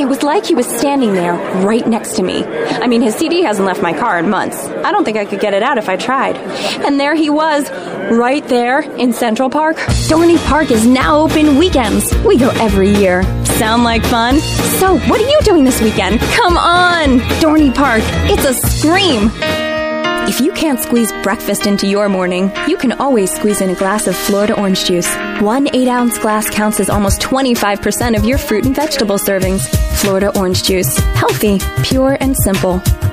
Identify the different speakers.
Speaker 1: It was like he was standing there right next to me. I mean, his CD hasn't left my car in months. I don't think I could get it out if I tried. And there he was, right there in Central Park.
Speaker 2: Dorney Park is now open weekends. We go every year.
Speaker 1: Sound like fun? So, what are you doing this weekend? Come on!
Speaker 2: Dorney Park, it's a scream!
Speaker 1: If you can't squeeze breakfast into your morning, you can always squeeze in a glass of Florida orange juice. One 8-ounce glass counts as almost 25% of your fruit and vegetable servings. Florida orange juice. Healthy, pure, and simple.